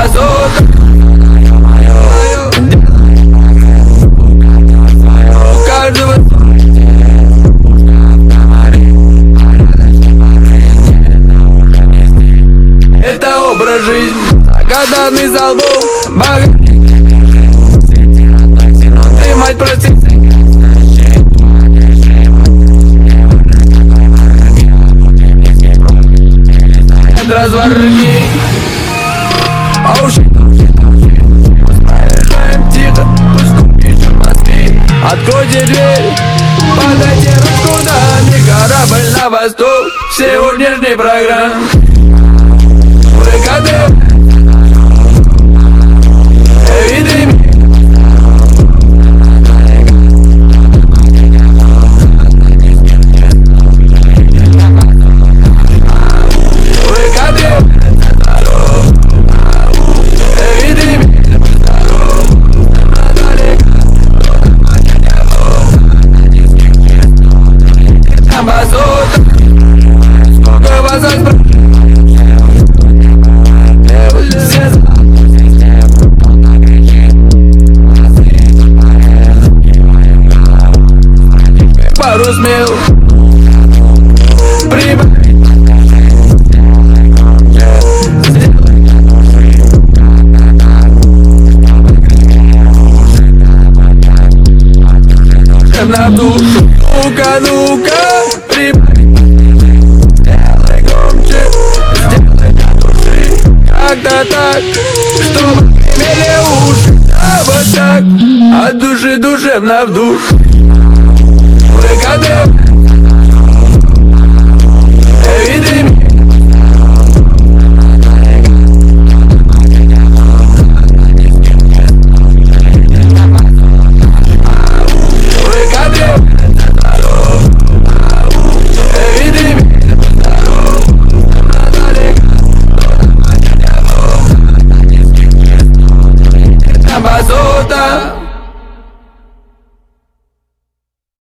базука. У каждого это образ жизни, загаданный за лбом, ты, мать, прости. Разворни, а уж проезжаем тихо, пусть пишем мосты. Откройте дверь, подайте ручку нами, корабль на восток сегодняшней программы. ВКД, виды пару смел на душу. Ну-ка, ну-ка, сделай громче, сделай от души. Как-то так, чтобы имели уши. А вот так, от души душевно в душ. ВКД, виды базука.